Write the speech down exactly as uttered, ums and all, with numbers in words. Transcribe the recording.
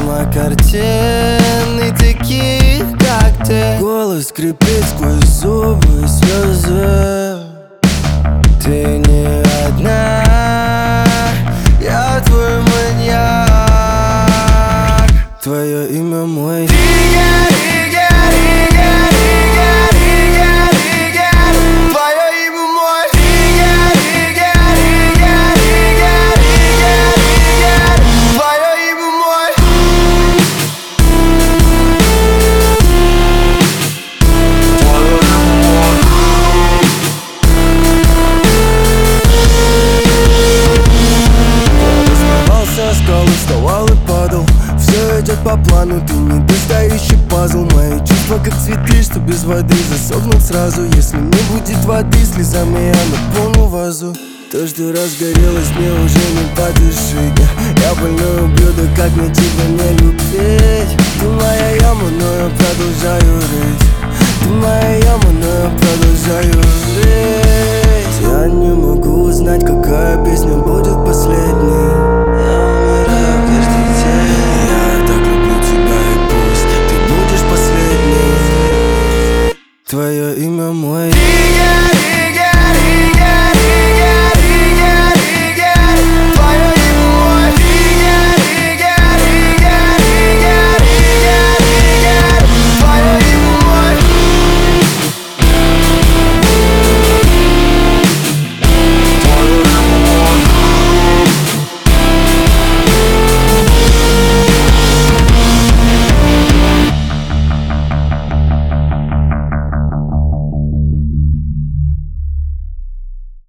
мимо картины таких, как ты. Голос скрипит сквозь зубы и слезы. Ты не одна, я твой маньяк. Твое имя мой триггер, триггер, триггер, триггер, триггер. Твое имя мой триггер, триггер, триггер, триггер, триггер, триггер. Твое имя мой. Разбивался о скалы, вставал и падал. Все идет по плану, ты недостающий пазл. Мои чувства как цветы, что без воды засохнут сразу. Если не будет воды, слезами я наполню вазу. То, что разгорелось, мне уже не подышит. Я больное блюдо, как мне тебя не любить. Ты моя яма, но я продолжаю рыть. Ты моя яма, но я продолжаю рыть. Я не могу узнать, какая песня будет последней. Твое имя